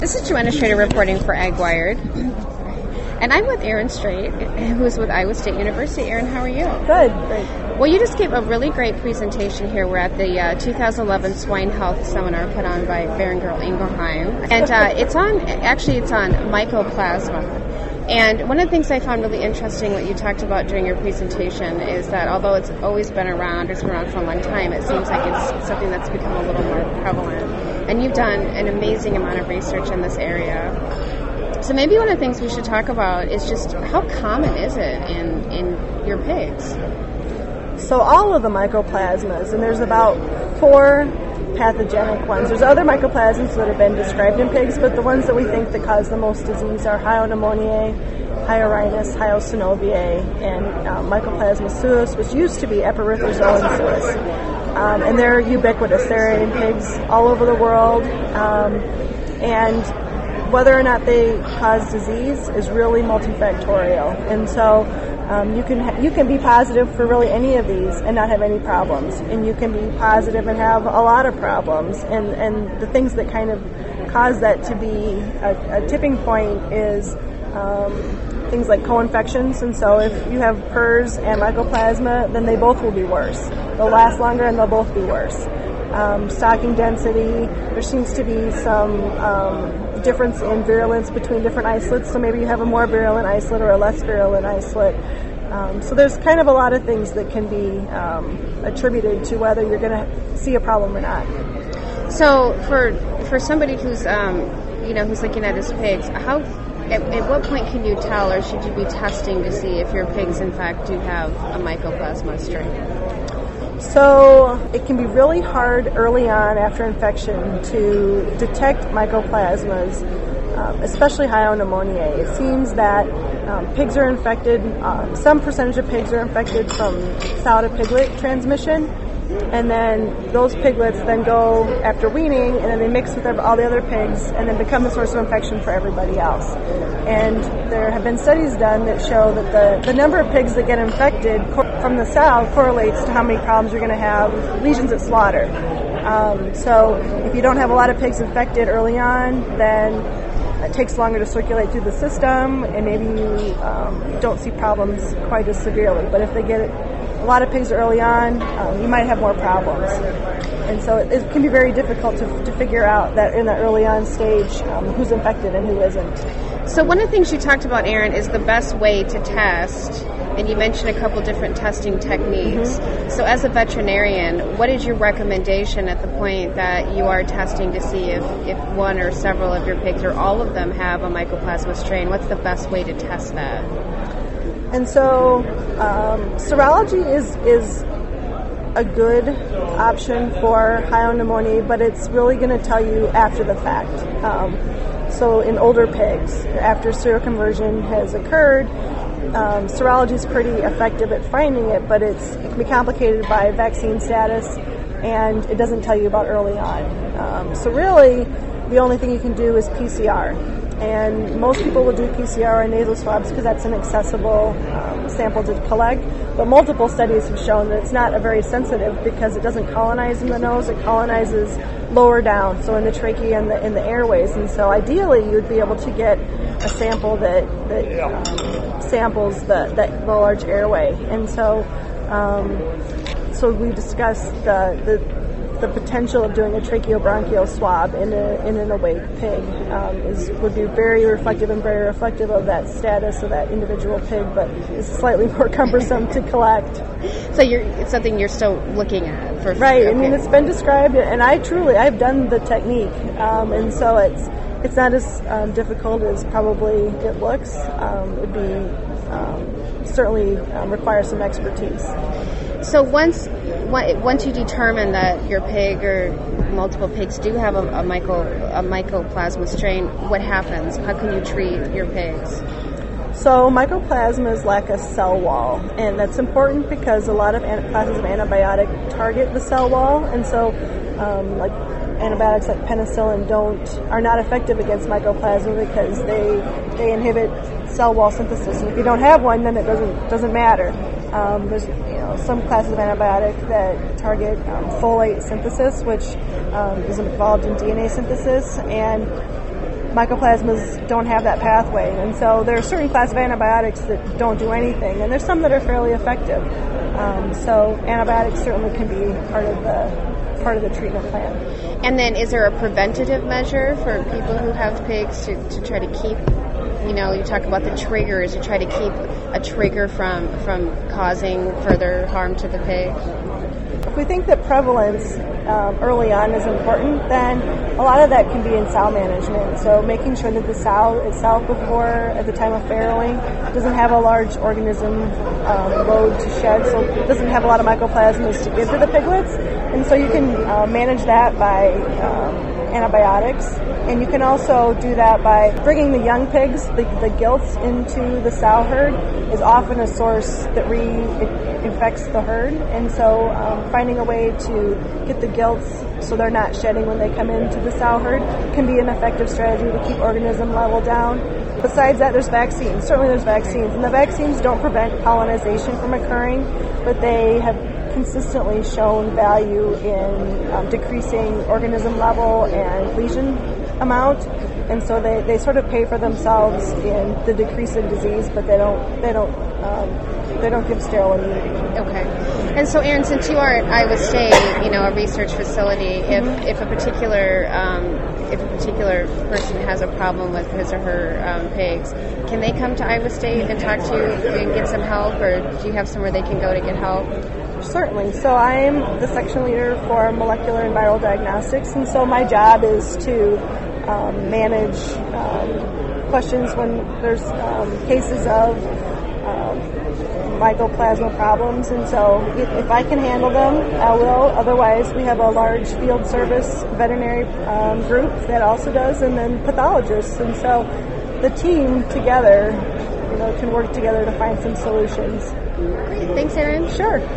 This is Joanna Schrader reporting for AgWired. And I'm with Erin Straight, who's with Iowa State University. Erin, how are you? Good. Great. Well, you just gave a really great presentation here. We're at the 2011 Swine Health Seminar put on by Boehringer Ingelheim. And it's on mycoplasma. And one of the things I found really interesting, what you talked about during your presentation, is that although it's always been around, it's been around for a long time, it seems like it's something that's become a little more prevalent. And you've done an amazing amount of research in this area. So maybe one of the things we should talk about is just how common is it in your pigs? So all of the mycoplasmas, and there's about 4 pathogenic ones. There's other mycoplasmas that have been described in pigs, but the ones that we think that cause the most disease are Hyopneumoniae, Hyorhinus, Hyosynoviae, and Mycoplasma suis, which used to be Epirithozoan suis. And they're ubiquitous. They're in pigs all over the world. And whether or not they cause disease is really multifactorial. And so you can be positive for really any of these and not have any problems. And you can be positive and have a lot of problems. And the things that kind of cause that to be a tipping point is things like co-infections. And so if you have PRRS and mycoplasma, then they both will be worse. They'll last longer and they'll both be worse. Stocking density, there seems to be some difference in virulence between different isolates, so maybe you have a more virulent isolate or a less virulent isolate. So there's kind of a lot of things that can be attributed to whether you're going to see a problem or not. So for somebody who's who's looking at his pigs, at what point can you tell, or should you be testing to see if your pigs in fact do have a mycoplasma strain? So it can be really hard early on after infection to detect mycoplasmas, especially Hyopneumoniae. It seems that pigs are infected, some percentage of pigs are infected from sow to piglet transmission, and then those piglets then go after weaning, and then they mix with all the other pigs and then become the source of infection for everybody else. And there have been studies done that show that the number of pigs that get infected from the sow correlates to how many problems you're going to have, lesions at slaughter. So if you don't have a lot of pigs infected early on, then it takes longer to circulate through the system, and maybe you don't see problems quite as severely. But if they get a lot of pigs early on, you might have more problems. And so it can be very difficult to figure out that in the early on stage who's infected and who isn't. So one of the things you talked about, Erin, is the best way to test, and you mentioned a couple different testing techniques. Mm-hmm. So as a veterinarian, what is your recommendation at the point that you are testing to see if one or several of your pigs or all of them have a mycoplasma strain? What's the best way to test that? And so serology is a good option for Hyopneumoniae, but it's really going to tell you after the fact. So in older pigs, after seroconversion has occurred, serology is pretty effective at finding it, but it can be complicated by vaccine status, and it doesn't tell you about early on. So really, the only thing you can do is PCR. And most people will do PCR and nasal swabs because that's an accessible sample to collect. But multiple studies have shown that it's not a very sensitive because it doesn't colonize in the nose, it colonizes lower down, so in the trachea and in the airways. And so ideally you'd be able to get a sample that samples the large airway. And so we discussed the potential of doing a tracheobronchial swab in an awake pig would be very reflective of that status of that individual pig, but it's slightly more cumbersome to collect. So it's something you're still looking at for right. Okay. I mean, it's been described, and I've done the technique, and so it's not as difficult as probably it looks. It would be certainly require some expertise. So once you determine that your pig or multiple pigs do have a mycoplasma strain, what happens? How can you treat your pigs? So mycoplasmas lack a cell wall, and that's important because a lot of classes of antibiotic target the cell wall, and so like antibiotics like penicillin are not effective against mycoplasma because they inhibit cell wall synthesis, and if you don't have one, then it doesn't matter. There's some classes of antibiotic that target folate synthesis, which is involved in DNA synthesis, and mycoplasmas don't have that pathway, and so there are certain class of antibiotics that don't do anything, and there's some that are fairly effective. So antibiotics certainly can be part of the treatment plan. And then is there a preventative measure for people who have pigs to try to keep, you talk about the triggers, to try to keep a trigger from causing further harm to the pig? If we think that prevalence early on is important, then a lot of that can be in sow management. So making sure that the sow itself at the time of farrowing, doesn't have a large organism load to shed, so it doesn't have a lot of mycoplasmas to give to the piglets. And so you can manage that by antibiotics. And you can also do that by bringing the young pigs, the gilts, into the sow herd is often a source that infects the herd. And so finding a way to get the gilts so they're not shedding when they come into the sow herd can be an effective strategy to keep organism level down. Besides that, there's vaccines. Certainly there's vaccines. And the vaccines don't prevent pollinization from occurring, but they have consistently shown value in decreasing organism level and lesion amount, and so they sort of pay for themselves in the decrease in disease, but they don't give sterile immunity. Okay. And so, Erin, since you are at Iowa State, a research facility, if a particular person has a problem with his or her pigs, can they come to Iowa State and talk to you and get some help, or do you have somewhere they can go to get help? Certainly. So I am the section leader for molecular and viral diagnostics, and so my job is to manage questions when there's cases of mycoplasma problems, and so if I can handle them, I will. Otherwise, we have a large field service veterinary group that also does, and then pathologists, and so the team together, can work together to find some solutions. Great. Thanks, Erin. Sure.